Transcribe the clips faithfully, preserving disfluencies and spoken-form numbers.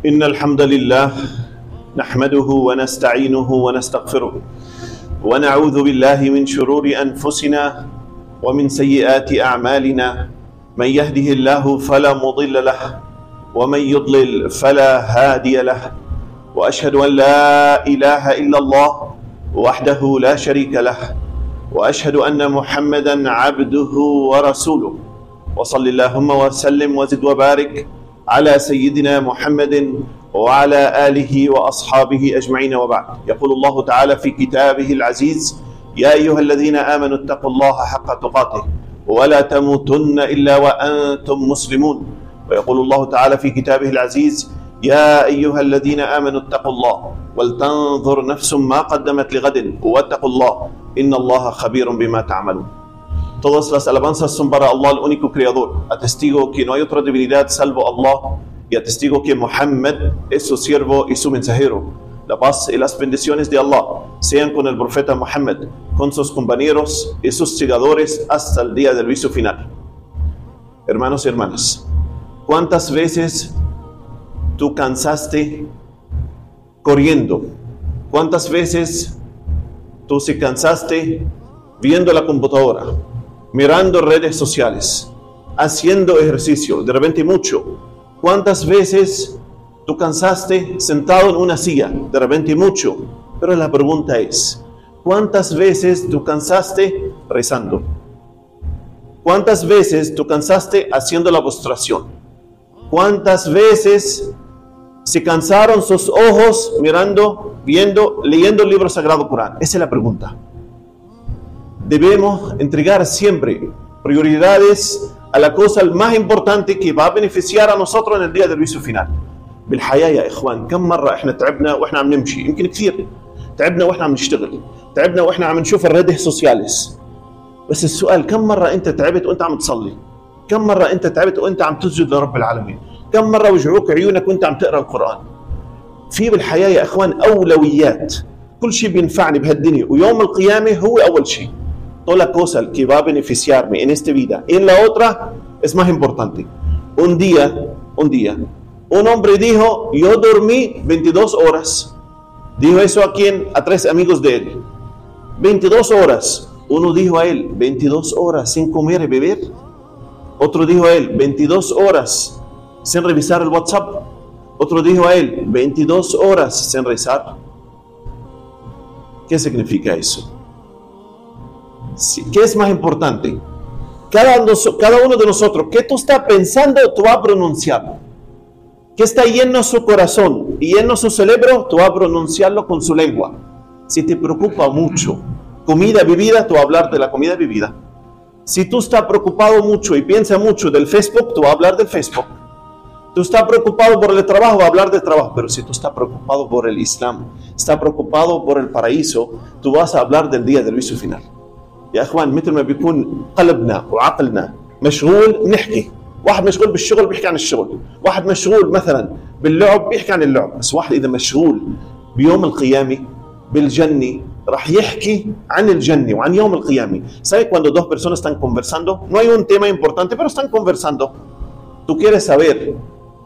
إن الحمد لله نحمده ونستعينه ونستغفره ونعوذ بالله من شرور أنفسنا ومن سيئات أعمالنا. من يهده الله فلا مضل له ومن يضلل فلا هادي له. وأشهد أن لا إله إلا الله وحده لا شريك له وأشهد أن محمدا عبده ورسوله. وصل اللهم وسلم وزد وبارك على سيدنا محمد وعلى آله وأصحابه أجمعين، وبعد. يقول الله تعالى في كتابه العزيز: يا أيها الذين آمنوا اتقوا الله حق تقاته ولا تموتن إلا وأنتم مسلمون. ويقول الله تعالى في كتابه العزيز: يا أيها الذين آمنوا اتقوا الله ولتنظر نفس ما قدمت لغد واتقوا الله إن الله خبير بما تعملون. Todas las alabanzas son para Allah, el único creador. Atestigo que no hay otra divinidad salvo Allah, y atestigo que Muhammad es su siervo y su mensajero. La paz y las bendiciones de Allah sean con el profeta Muhammad, con sus compañeros y sus seguidores hasta el día del juicio final. Hermanos y hermanas, ¿cuántas veces tú cansaste corriendo? ¿Cuántas veces tú se cansaste viendo la computadora, mirando redes sociales, haciendo ejercicio, de repente mucho? ¿Cuántas veces tú cansaste sentado en una silla, de repente mucho? Pero la pregunta es, ¿cuántas veces tú cansaste rezando? ¿Cuántas veces tú cansaste haciendo la postración? ¿Cuántas veces se cansaron sus ojos mirando, viendo, leyendo el libro sagrado Corán? Esa es la pregunta. Debemos entregar siempre prioridades a la cosa más importante que va a beneficiar a nosotros en el día del juicio final. بالحياة يا إخوان، كم مرة إحنا تعبنا وإحنا عم نمشي؟ يمكن كثير. تعبنا وإحنا عم نشتغل، تعبنا وإحنا عم نشوف الريدز سوسياليس. بس السؤال، كم مرة أنت تعبت وأنت عم تصلي؟ كم مرة أنت تعبت وأنت عم تسجد لرب العالمين؟ كم مرة وجعوك عيونك وأنت عم تقرأ القرآن؟ في بالحياة يا إخوان أولويات. كل شيء بينفعني بهالدنيا ويوم القيامة هو أول شيء. Toda la cosa que va a beneficiarme en esta vida y en la otra es más importante. Un día, un día, un hombre dijo: yo dormí veintidós horas. Dijo eso a quién? A tres amigos de él. veintidós horas. Uno dijo a él: veintidós horas sin comer y beber. Otro dijo a él: veintidós horas sin revisar el WhatsApp. Otro dijo a él: veintidós horas sin rezar. ¿Qué significa eso? Sí, ¿qué es más importante? Cada, cada uno de nosotros, ¿qué tú estás pensando? Tú vas a pronunciarlo. ¿Qué está lleno su corazón y lleno su cerebro? Tú vas a pronunciarlo con su lengua. Si te preocupa mucho comida, bebida, tú vas a hablar de la comida, bebida. Si tú estás preocupado mucho y piensas mucho del Facebook, tú vas a hablar del Facebook. Tú estás preocupado por el trabajo, vas a hablar del trabajo. Pero si tú estás preocupado por el Islam, estás preocupado por el paraíso, tú vas a hablar del día del juicio final. يا اخوان، مثل ما بيكون قلبنا وعقلنا مشغول نحكي. واحد مشغول بالشغل بيحكي عن الشغل، واحد مشغول مثلا باللعب بيحكي عن اللعب. بس واحد اذا مشغول بيوم القيامه بالجنه راح يحكي عن الجنه وعن يوم القيامه. ¿Sabe cuando dos personas están conversando? No hay un tema importante, pero están conversando. Tú quieres saber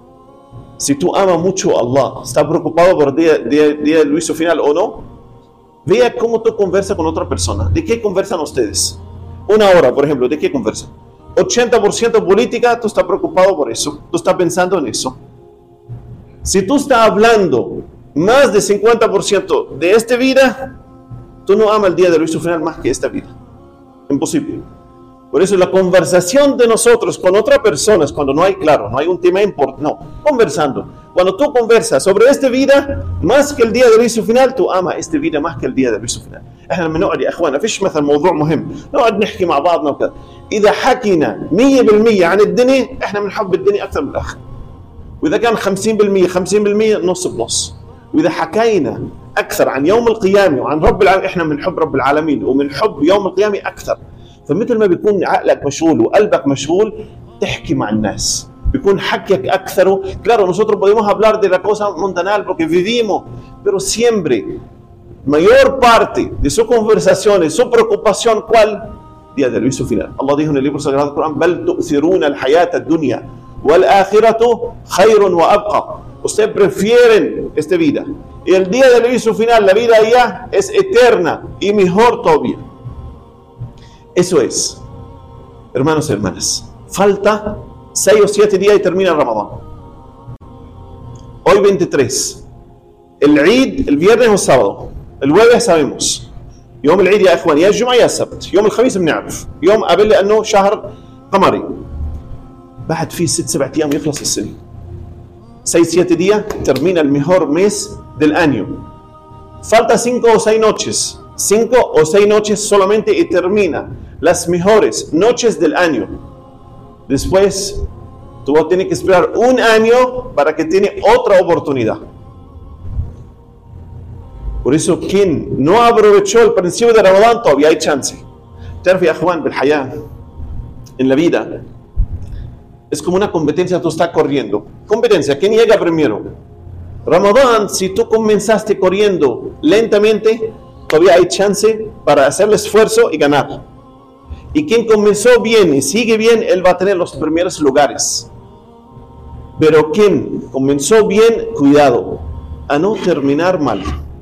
si tú amas mucho a Allah, estás preocupado por el día, día, día del juicio final o no. Vea cómo tú conversas con otra persona. ¿De qué conversan ustedes? Una hora, por ejemplo, ¿de qué conversan? ochenta por ciento política, tú estás preocupado por eso. Tú estás pensando en eso. Si tú estás hablando más de cincuenta por ciento de esta vida, tú no amas el día del juicio final más que esta vida. Imposible. Por eso la conversación de nosotros con otras personas, cuando no hay, claro, no hay un tema importante, no, conversando. Cuando tú conversas sobre esta vida más que el día del juicio final, tú amas esta vida más que el día del juicio final. احنا لما نقعد يا اخوانا فيش مثلا موضوع مهم نقعد نحكي مع بعضنا وكذا. اذا حكينا مية بالمية عن الدنيا احنا بنحب الدنيا اكثر من الاخره. واذا كان خمسين بالمية خمسين بالمية نص بنص. واذا حكينا اكثر عن يوم القيامه وعن رب العالمين احنا بنحب رب العالمين وبنحب يوم القيامه اكثر. فمثل ما بيكون عقلك مشغول وقلبك مشغول تحكي مع الناس. بيكون حكيك أكثر. Claro, nosotros podemos hablar de la cosa mundanal porque vivimos, pero siempre, mayor parte de sus conversaciones, su preocupación, ¿cuál? Día del juicio final. Allah dijo en el libro sagrado del Corán: بل تؤثرون الحياة الدنيا والآخرة خير وأبقى. Ustedes prefieren esta vida. Y el día del juicio final, la vida allá es eterna y mejor todavía. Eso es, hermanos y hermanas. Falta seis o siete días y termina Ramadán. Hoy veintitrés. El Eid, el viernes o sábado. El jueves sabemos. يوم العيد يا إخوان يا الجمعة يا السبت. يوم الخميس بنعرف. يوم قبل لأنه شهر قمري. بعد في ست سبعة أيام يخلص السنة. seis siete días termina el mejor mes del año. Falta cinco o seis noches. Cinco o seis noches solamente y termina las mejores noches del año. Después, tú vas a tener que esperar un año para que tiene otra oportunidad. Por eso, quien no aprovechó el principio de Ramadán, todavía hay chance. تعرف يا أخوان بالحياة, en la vida, es como una competencia, tú estás corriendo. Competencia, ¿quién llega primero? Ramadán, si tú comenzaste corriendo lentamente, todavía hay chance para hacer el esfuerzo y ganar. Y quien comenzó bien y sigue bien, él va a tener los primeros lugares. Pero quien comenzó bien, cuidado, a no terminar mal.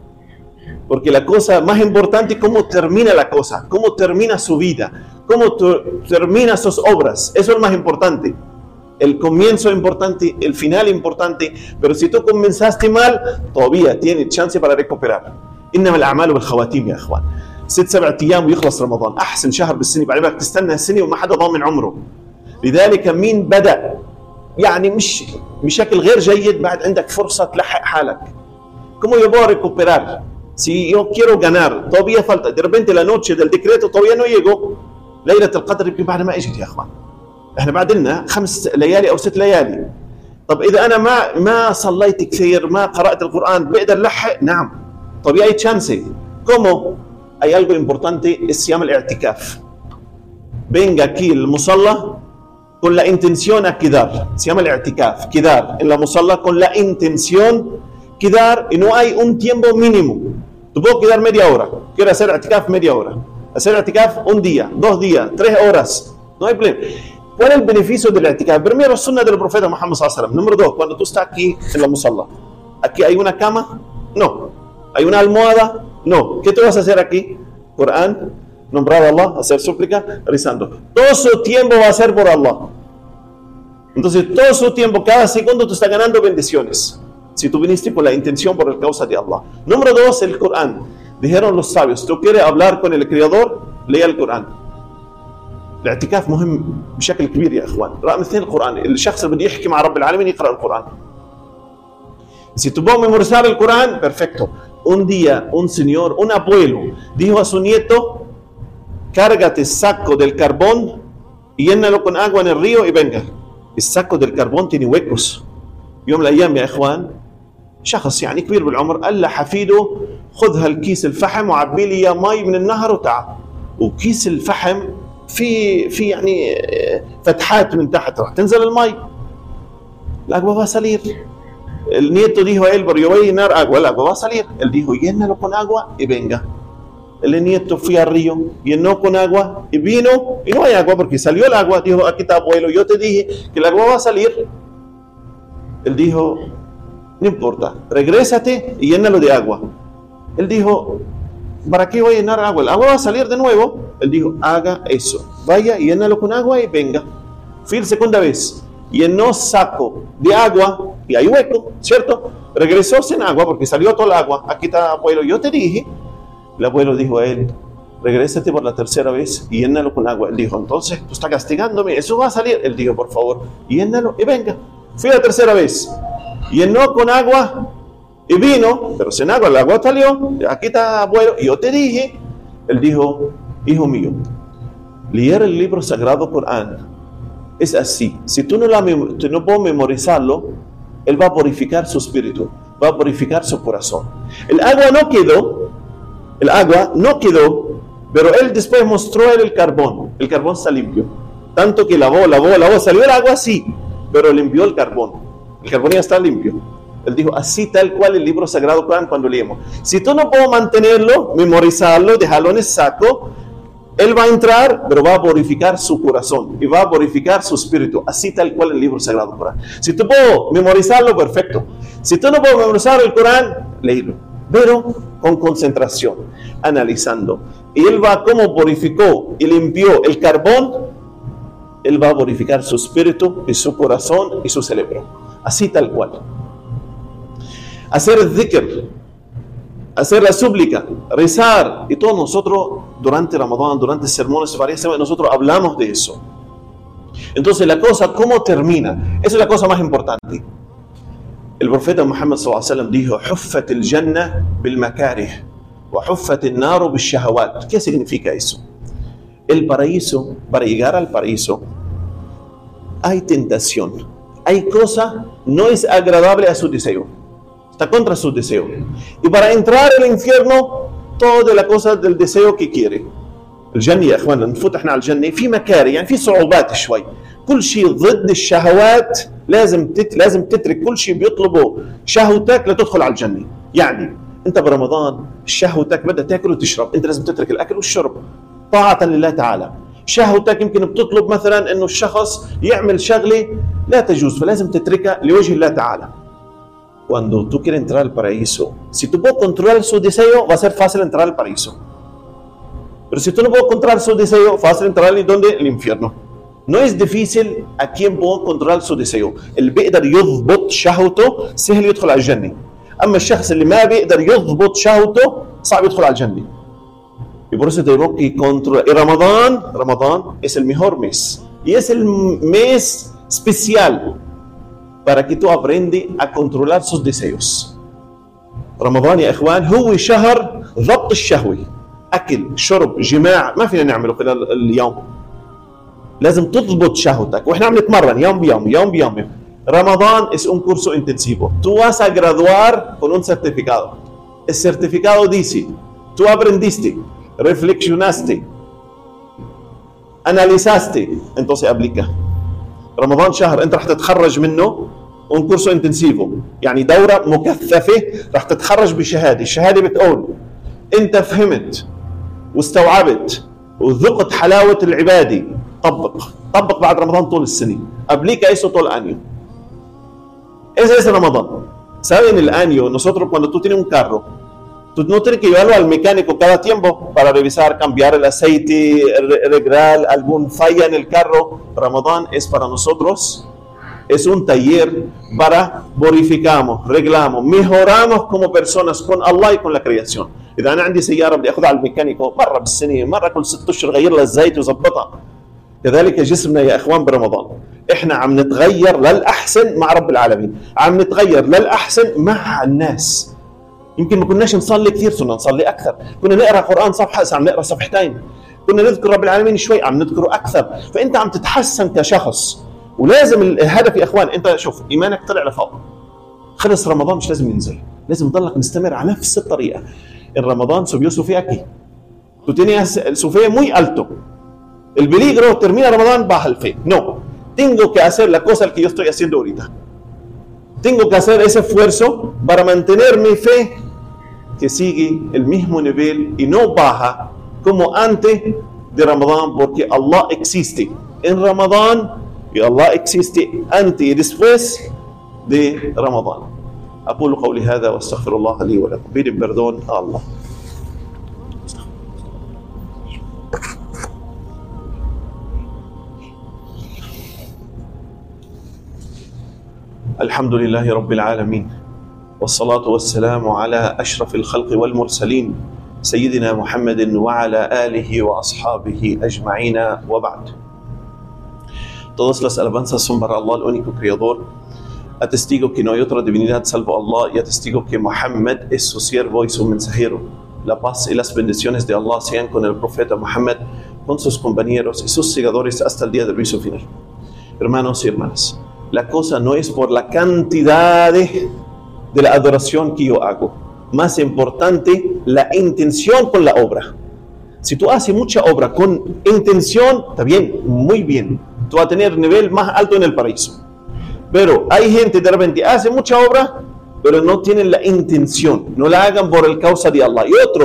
Porque la cosa más importante es cómo termina la cosa, cómo termina su vida, cómo termina sus obras. Eso es lo más importante. El comienzo es importante, el final es importante, pero si tú comenzaste mal, todavía tienes chance para recuperar. إنما الأعمال بالخواتيم يا إخوان. ست سبعة أيام ويخلص رمضان، أحسن شهر بالسنة، بعد ذلك تستنى السنة وما حدا ضامن عمره. لذلك مين بدأ يعني مش بشكل غير جيد، بعد عندك فرصة تلحق حالك. ¿Cómo yo voy a recuperar? Si yo quiero ganar, todavía falta. De repente la noche del decreto todavía no llegó. ليلة القدر يمكن بعد ما اجت يا اخوان. احنا بعد لنا خمس ليالي او ست ليالي. طب اذا انا ما ما صليت كثير، ما قرأت القرآن، بقدر لحق؟ نعم. طبيعي chance. ¿Cómo? Hay algo importante, se llama el i'tikaf. Venga aquí el musalla con la intención a quedar. Se llama el i'tikaf, quedar en la musalla con la intención quedar, y no hay un tiempo mínimo. Tú puedes quedar media hora. Quiero hacer i'tikaf media hora. Hacer i'tikaf un día, dos días, tres horas. No hay problema. ¿Cuál es el beneficio del i'tikaf? Primero, sunna del profeta Muhammad sallallahu alaihi wasallam. Número dos, cuando tú estás aquí en la musalla. ¿Aquí hay una cama? No. ¿Hay una almohada? No. ¿Qué tú vas a hacer aquí? Corán, nombrar a Allah, hacer súplica, rezando. Todo su tiempo va a ser por Allah. Entonces, todo su tiempo, cada segundo tú estás ganando bendiciones. Si tú viniste con la intención por la causa de Allah. Número dos, el Corán. Dijeron los sabios, tú quieres hablar con el Creador, lea el Corán. الاعتكاف مهم بشكل كبير يا اخوان. رقم اثنين القرآن. الشخص اللي بده يحكي مع رب العالمين يقرأ القرآن. Si tú vas a memorizar el Corán, perfecto. Un día, un señor, un abuelo, dijo a su nieto, cárgate el saco del carbón y llénalo con agua en el río y venga. El saco del carbón tiene huecos. يوم من الأيام يا إخوان شخص يعني كبير بالعمر قال لحفيده خذ هالكيس الفحم وعبي لي مي من النهر وتعال. وكيس الفحم في في يعني فتحات من تحت راح تنزل المي. El agua va a salir. El nieto dijo a él, pero yo voy a llenar agua, el agua va a salir. Él dijo, llénalo con agua y venga. El nieto fue al río, llenó con agua y vino, y no hay agua porque salió el agua. Dijo, aquí está abuelo, yo te dije que el agua va a salir. Él dijo, no importa, regrésate y llénalo de agua. Él dijo, ¿para qué voy a llenar agua? El agua va a salir de nuevo. Él dijo, haga eso, vaya y llénalo con agua y venga. Fui la segunda vez, llenó saco de agua y hay hueco, ¿cierto? Regresó sin agua porque salió todo el agua. Aquí está abuelo, yo te dije. El abuelo dijo a él, regrésate por la tercera vez y llénalo con agua. Él dijo, entonces, tú estás castigándome, eso va a salir. Él dijo, por favor, llénalo y venga. Fui la tercera vez, llenó con agua y vino, pero sin agua, el agua salió. Aquí está abuelo, y yo te dije. Él dijo, hijo mío, leer el libro sagrado Corán es así. Si tú no, la, tú no puedes memorizarlo, él va a purificar su espíritu, va a purificar su corazón. El agua no quedó, el agua no quedó, pero él después mostró él el carbón. El carbón está limpio. Tanto que lavó, lavó, lavó, salió el agua así, pero limpió el carbón. El carbón ya está limpio. Él dijo, así tal cual el libro sagrado Corán cuando leemos. Si tú no puedes mantenerlo, memorizarlo, dejarlo en el saco, Él va a entrar, pero va a purificar su corazón y va a purificar su espíritu, así tal cual el libro sagrado del Corán. Si tú puedo memorizarlo, perfecto. Si tú no puedes memorizar el Corán, léelo, pero con concentración, analizando. Y él va, como purificó y limpió el carbón, él va a purificar su espíritu y su corazón y su cerebro, así tal cual. Hacer el dhikr, hacer la súplica, rezar, y todos nosotros durante Ramadán, durante sermones, varias semanas, nosotros hablamos de eso. Entonces la cosa, ¿cómo termina? Esa es la cosa más importante. El profeta Muhammad sallallahu alaihi wasallam dijo: "Huffat al-jannah bil-makarih wa huffat an-nar bil-shahawat". ¿Qué significa eso? El paraíso, para llegar al paraíso, hay tentación, hay cosa, no es agradable a su deseo, está contra su deseo. Y para entrar al infierno, toda la cosa del deseo que quiere. الجنة يا اخوان نفوت احنا على الجنة في مكاره، يعني في صعوبات شوي. كل شيء ضد الشهوات لازم تت... لازم تترك كل شيء بيطلبه شهوتك لتدخل على الجنة. يعني انت برمضان شهوتك بدها تاكل وتشرب، انت لازم تترك الاكل والشرب طاعة لله تعالى. شهوتك يمكن بتطلب مثلا انه الشخص يعمل شغلة لا تجوز، فلازم تتركها لوجه الله تعالى. Cuando tú quieres entrar al paraíso, si tú puedes controlar su deseo, va a ser fácil entrar al paraíso. Pero si tú no puedes controlar su deseo, fácil entrar en donde el infierno. No es difícil a quien puede controlar su deseo. اللي بيقدر يضبط شهوته سهل يدخل على الجنة. أما الشخص اللي ما بيقدر يضبط شهوته صعب يدخل على الجنة. Y por eso tenemos que controlar. Y Ramadán, Ramadán es el mejor mes. Y es el mes especial para que tú aprendas a controlar sus deseos. رمضان يا إخوان هو شهر ضبط الشهوة. أكل، شرب، جماع ما فينا نعمله خلال اليوم. لازم تضبط شهوتك. وإحنا عم نتمرن يوم بيوم يوم بيوم. Ramadán es un curso intensivo. Tú vas a graduar con un certificado. El certificado dice, tú aprendiste, reflexionaste, analizaste, entonces aplica. رمضان شهر انت رح تتخرج منه un curso intensivo، يعني دورة مكثفة رح تتخرج بشهادة. الشهادة بتقول انت فهمت واستوعبت وذقت حلاوة العبادة. طبق طبق بعد رمضان طول السنة. aplica eso todo el año. Ese es Ramadán. Saben, el año, nosotros cuando tú tienes un carro, tú no tienes que llevarlo al mecánico cada tiempo para revisar, cambiar el aceite, arreglar algún falla en el carro. Ramadán es para nosotros, es un taller para purificamos, reglamos, mejoramos como personas con Allah y con la creación. إذا أنا عندي سيارة بدي أخذها على الميكانيكو مرة بالسنة، مرة كل ست أشهر غير لها الزيت وظبطها. كذلك جسمنا يا إخوان برمضان، إحنا عم نتغير للأحسن مع رب العالمين، عم نتغير للأحسن مع الناس. يمكن ما كناش نصلي كثير، صرنا نصلي أكثر، كنا نقرأ قرآن صفحة هسه عم نقرأ صفحتين، كنا نذكر رب العالمين شوي عم نذكره أكثر. فأنت عم تتحسن كشخص، ولازم الهدف يا إخوان، أنت شوف إيمانك طلع لفوق، خلص رمضان مش لازم ينزل، لازم تضلك مستمر على نفس الطريقة. En Ramadán subió Sofía aquí. Tú tenías su fe muy alto. El peligro termina Ramadán, baja el fe. No, tengo que hacer la cosa que yo estoy haciendo ahorita. Tengo que hacer ese esfuerzo para mantener mi fe que sigue el mismo nivel y no baja como antes de Ramadán, porque Allah existe en Ramadán y Allah existe antes y después de Ramadán. أقول قولي هذا واستغفر الله لي ولكم. Piden perdón a Allah. الحمد لله رب العالمين والصلاة والسلام على أشرف الخلق والمرسلين سيدنا محمد وعلى آله وأصحابه أجمعين وبعد. Todas las alabanzas son para Allah, el único creador. Atestigo que no hay otra divinidad salvo Allah y atestigo que Muhammad es su siervo y su mensajero. La paz y las bendiciones de Allah sean con el profeta Muhammad, con sus compañeros y sus seguidores hasta el día del juicio final. Hermanos y hermanas, la cosa no es por la cantidad de, de la adoración que yo hago. Más importante, la intención con la obra. Si tú haces mucha obra con intención, está bien, muy bien. Tú vas a tener nivel más alto en el paraíso. Pero hay gente de repente hace mucha obra, pero no tienen la intención, no la hagan por el causa de Allah. Y otros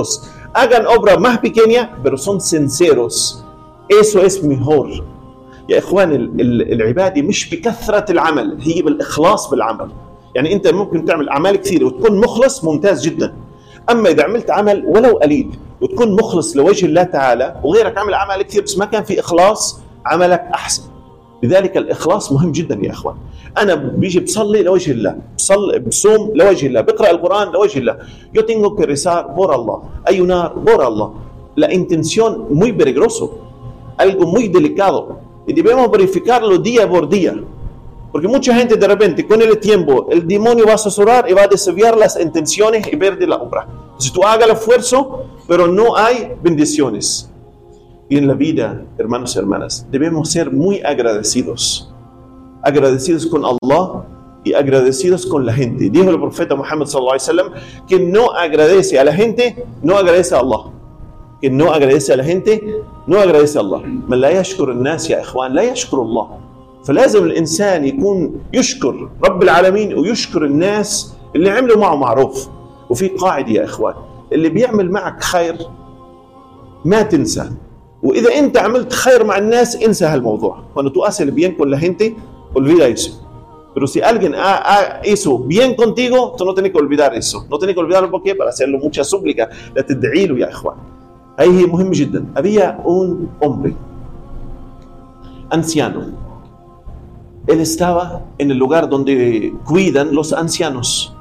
hagan obras más pequeñas, pero son sinceros. Eso es mejor. يا إخوان العبادة مش بكثرة العمل، هي بالإخلاص بالعمل. يعني أنت ممكن تعمل أعمال كثيرة وتكون مخلص، ممتاز جدا. أما إذا عملت عمل ولو قليل وتكون مخلص لوجه الله تعالى، وغيرك عمل أعمال كثير بس ما كان في إخلاص، عملك أحسن. لذلك الإخلاص مهم جدا يا إخوان. أنا بيجي بصلي لوجه الله، بصلي بصوم لوجه الله، بقرأ القرآن لوجه الله. Yo tengo que rezar por Allah, ayunar por Allah. La intención muy peligroso, algo muy delicado. Y debemos verificarlo día por día. Porque mucha gente de repente, con el tiempo, el demonio va a susurrar y va a desviar las intenciones y perder la obra. Entonces tú hagas el esfuerzo, pero no hay bendiciones. Y en la vida, hermanos y hermanas, debemos ser muy agradecidos. Agradecidos con Allah y agradecidos con la gente. Dijo el profeta Muhammad sallallahu alaihi wasallam, que no agradece a la gente, no agradece a Allah. Que no agradece a la gente, no agradece a Allah. من لا يشكر الناس يا إخوان لا يشكر الله. فلازم الإنسان يكون يشكر رب العالمين ويشكر الناس اللي عملوا معه معروف. وفي قاعدة يا إخوان، اللي بيعمل معك خير ما تنسى. وإذا أنت عملت خير مع الناس انسى هالموضوع. Cuando tú haces el bien con la gente, olvida eso. Pero si alguien hizo bien contigo, tú no tienes que olvidar eso. No tienes que olvidarlo, ¿por qué? Para hacerlo mucha súplica. لا تدعي له يا إخوان. هي مهم جدا. Había un hombre anciano. Él estaba en el lugar donde cuidan los ancianos.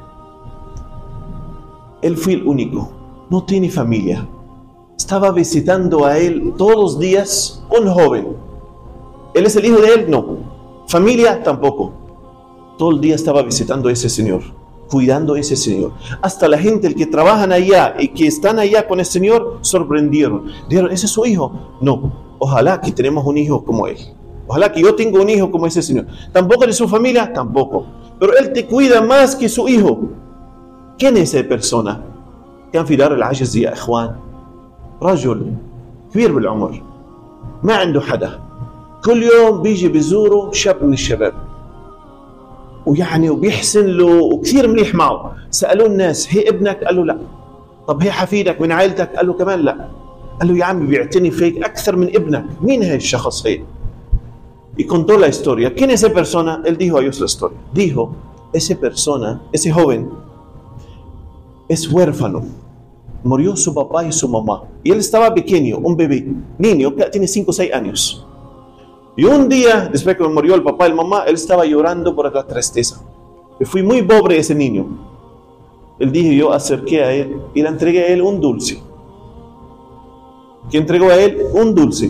Él fue el único. No tiene familia. Estaba visitando a él todos los días un joven. ¿Él es el hijo de él? No. Familia tampoco. Todo el día estaba visitando a ese señor, cuidando a ese señor. Hasta la gente el que trabajan allá y que están allá con el señor sorprendieron. Dijeron, ¿ese es su hijo? No. Ojalá que tenemos un hijo como él. Ojalá que yo tenga un hijo como ese señor. ¿Tampoco de su familia? Tampoco. Pero él te cuida más que su hijo. ¿Quién es esa persona? كان في دار العجز يا إخوان رجل كبير بالعمر ما عنده حدا. كل يوم بيجي بيزوره شاب من الشباب. ويعني وبيحسن له وكثير مليح معه. سألوه الناس هي ابنك؟ قال له لا. طب هي حفيدك من عائلتك؟ قال له كمان لا. قال له يا عمي بيعتني فيك أكثر من ابنك. مين هي الشخص هي؟ Y contó la historia. ¿Quién es esa persona? Él dijo a ellos la historia. Dijo, esa persona, ese joven, es huérfano. Murió su papá y su mamá. Y él estaba pequeño, un bebé, niño, que tiene cinco o seis años. Y un día, después que murió el papá y la mamá, él estaba llorando por la tristeza. Y fui muy pobre ese niño. Él dijo, yo acerqué a él y le entregué a él un dulce. ¿Quién entregó a él? Un dulce.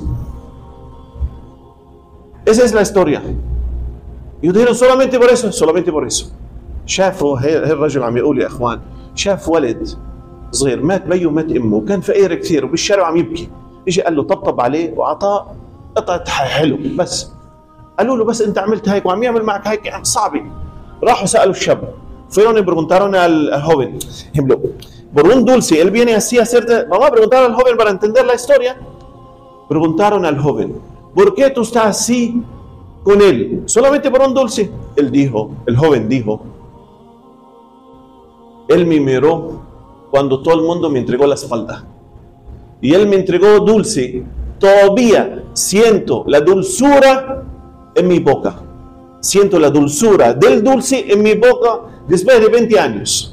Esa es la historia. Y dijeron, solamente por eso, solamente por eso. شافوا هي الرجل عم يقول يا اخوان شاف ولد صغير مات بيه ومات امه وكان فقير كثير وبالشارع عم يبكي. اجى قال له طبطب عليه واعطاه قطعه حلو بس. قالوا له بس انت عملت هيك وعم يعمل معك هيك صعبه. راحوا سالوا الشاب. Fueron y preguntaron al, al joven, ejemplo, por un dulce, él viene así a hacerte. Vamos a preguntar al joven para entender la historia. Preguntaron al joven, ¿por qué tú estás así con él? ¿Solamente por un dulce? Él dijo, el joven dijo, él me miró cuando todo el mundo me entregó la espalda. Y él me entregó dulce. Todavía siento la dulzura en mi boca. Siento la dulzura del dulce en mi boca después de veinte años.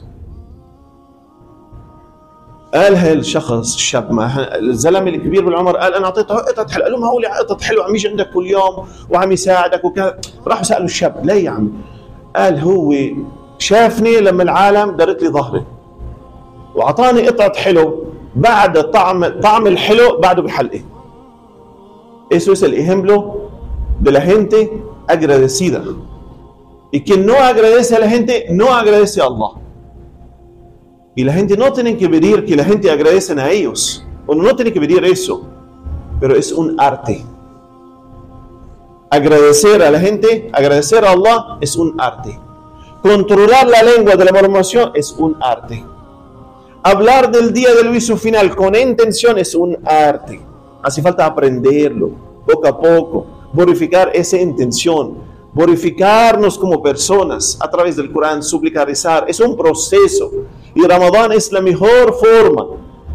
قال هاي الشخص الشاب مع الزلمه الكبير بالعمر قال انا اعطيته قطعه حلوه. قال لهم هو قطعه حلوه عم يجي عندك كل يوم وعم يساعدك وكذا. راحوا سالوا الشاب ليه يا عمي؟ قال هو شافني لما العالم دارت لي ظهري واعطاني قطعه حلو بعد طعم طعم الحلو بعده بحلقه. Eso es el ejemplo de la gente agradecida. Y quien no agradece a la gente no agradece a Allah. Y la gente no tiene que pedir que la gente agradecen a ellos. Uno no tiene que pedir eso. Pero es un arte. Agradecer a la gente, agradecer a Allah es un arte. Controlar la lengua de la murmuración es un arte. Hablar del día del juicio final con intención es un arte. Hace falta aprenderlo poco a poco. Purificar esa intención. Purificarnos como personas a través del Corán, suplicar, rezar. Es un proceso. Y Ramadán es la mejor forma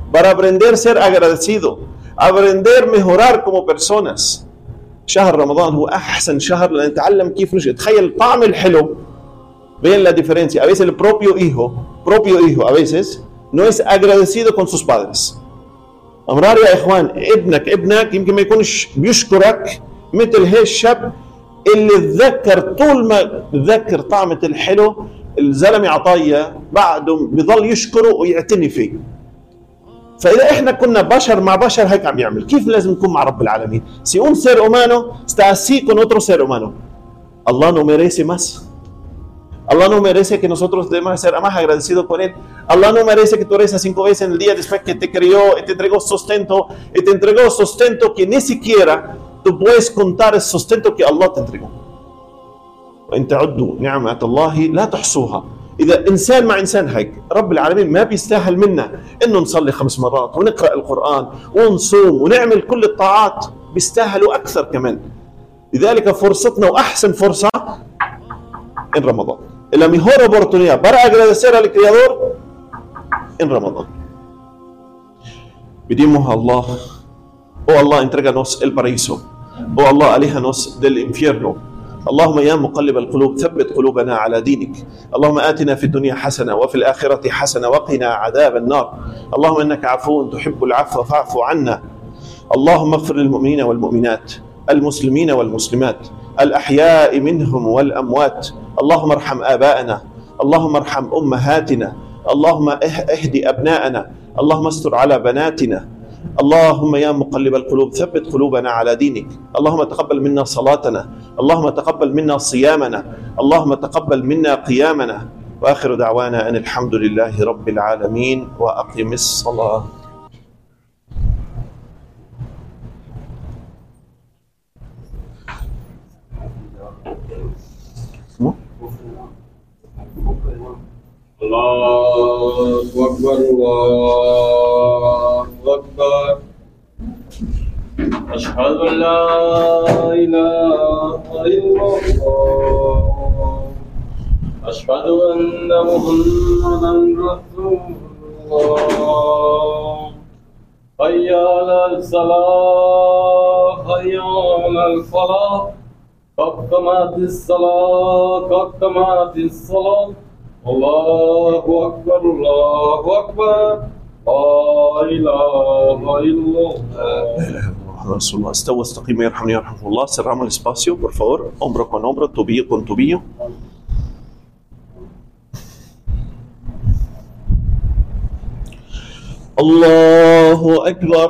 para aprender a ser agradecido, aprender a mejorar como personas. شهر رمضان هو أحسن شهر لنتعلم كيف نشكر. تخيل طعم الحلو بين la diferencia. A veces el propio hijo, propio hijo a veces no es agradecido con sus padres. أمرار يا إخوان ابنك ابنك يمكن ما يكونش بيشكرك مثل هي الشاب اللي تذكر طول ما تذكر طعمة الحلو الزلمة عطايا بعده بيظل يشكره ويعتني فيه. فإذا إحنا كنا بشر مع بشر هيك عم يعمل، كيف لازم نكون مع رب العالمين؟ Si un ser humano está así con otro ser humano, Allah no merece más. Allah no merece que nosotros debamos ser más agradecidos con Él. Allah no merece que tú rezas cinco veces en el día después que te crió y te entregó sustento, y te entregó sustento que ni siquiera tú puedes contar el sustento que Allah te entregó. وإن تعدوا نعمة الله لا تحصوها. إذا إنسان مع إنسان هيك رب العالمين ما بيستاهل منا إنه نصلي خمس مرات ونقرأ القرآن ونصوم ونعمل كل الطاعات، بيستاهلوا أكثر كمان. لذلك فرصتنا وأحسن فرصة en Ramadán. La mejor oportunidad para agradecer al Creador en Ramadán. Pedimos a Allah, oh Allah, entréganos el paraíso. Oh Allah, aléjanos del infierno. اللهم يا مقلب القلوب ثبت قلوبنا على دينك. اللهم آتنا في الدنيا حسنة وفي الآخرة حسنة وقنا عذاب النار. اللهم إنك عفو تحب العفو فاعف عنا. اللهم اغفر للمؤمنين والمؤمنات، المسلمين والمسلمات، الأحياء منهم والأموات. اللهم ارحم آباءنا، اللهم ارحم أمهاتنا، اللهم اهدي أبناءنا، اللهم استر على بناتنا. اللهم يا مقلب القلوب ثبت قلوبنا على دينك. اللهم تقبل منا صلاتنا، اللهم تقبل منا صيامنا، اللهم تقبل منا قيامنا. وآخر دعوانا أن الحمد لله رب العالمين وأقم الصلاة. الله أكبر الله أكبر. أشهد أن لا إله إلا الله. أشهد أن محمدا رسول الله. حي على الصلاة حي على الفلاح. قد قامت الصلاة قد قامت الصلاة. الله أكبر الله أكبر. لا إله إلا الله. رسول الله. استوى استقيم يرحمني يرحمكم الله. Cerramos el espacio, por favor, hombro con hombro, tobillo con tobillo. الله أكبر.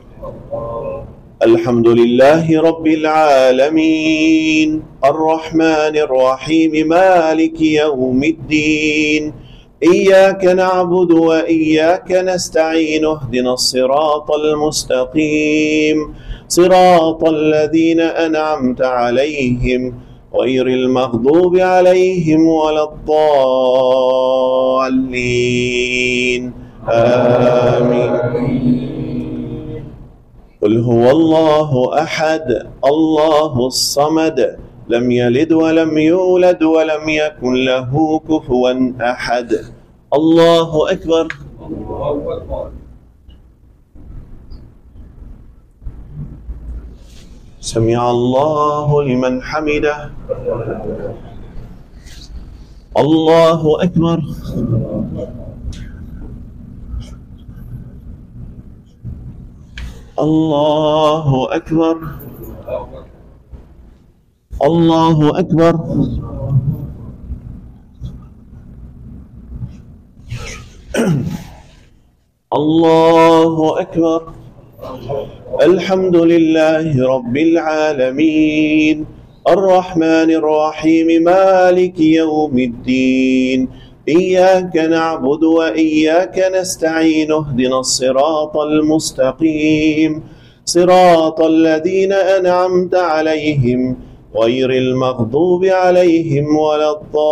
الحمد لله رب العالمين الرحمن الرحيم مالك يوم الدين إياك نعبد وإياك نستعين اهدنا الصراط المستقيم صراط الذين أنعمت عليهم غير المغضوب عليهم ولا الضالين آمين. قل هو الله أحد الله الصمد لم يلد ولم يولد ولم يكن له كفوا أحد. الله أكبر. سمع الله لمن حمده. الله أكبر. الله أكبر. الله أكبر. الله أكبر. الحمد لله رب العالمين الرحمن الرحيم مالك يوم الدين إياك نعبد وإياك نستعين اهدنا الصراط المستقيم صراط الذين أنعمت عليهم غير المغضوب عليهم ولا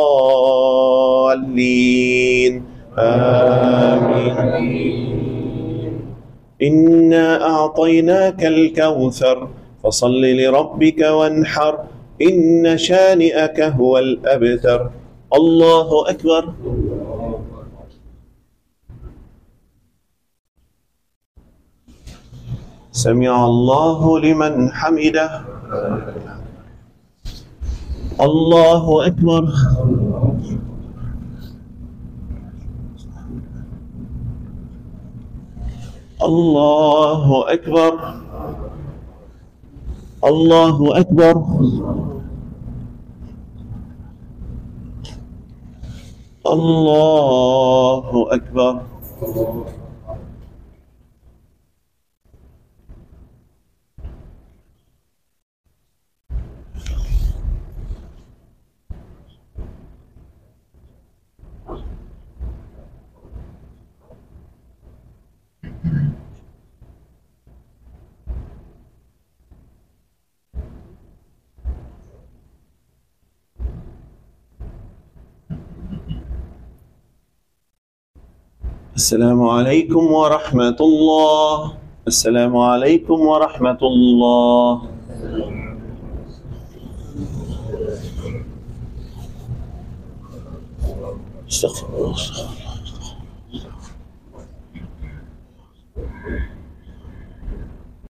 الضالين آمين. إنا أعطيناك الكوثر فصل لربك وانحر إن شانئك هو الأبتر. الله أكبر. سمع الله لمن حمده. الله أكبر. الله أكبر. الله أكبر. الله أكبر. السلام عليكم ورحمة الله. السلام عليكم ورحمة الله. استغفر الله.